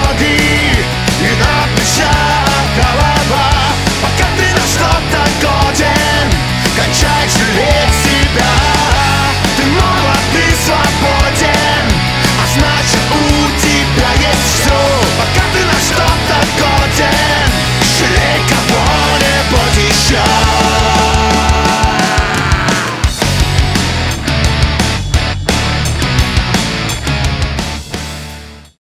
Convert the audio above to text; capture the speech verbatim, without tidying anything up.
ноги и на плечах голова. Пока ты на что-то годен, кончай жалеть себя. Ты молод, ты свободен, а значит у тебя есть все.